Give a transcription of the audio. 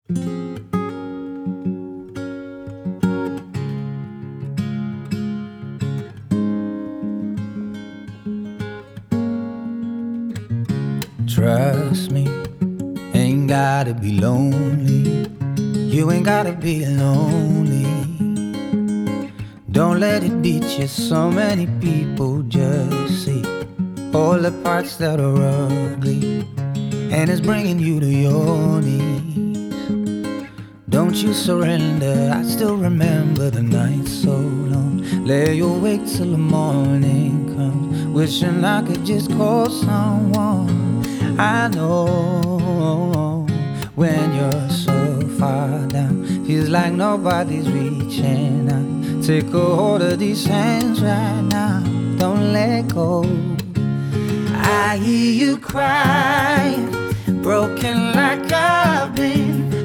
Trust me, ain't gotta be lonely. You ain't gotta be lonely. Don't let it beat you. So many people just see all the parts that are ugly, and it's bringing you to your knees. Don't you surrender. I still remember the night so long. Lay awake till the morning comes, wishing I could just call someone. I know when you're so far down, feels like nobody's reaching out. Take a hold of these hands right now, don't let go. I hear you crying, broken like I've been.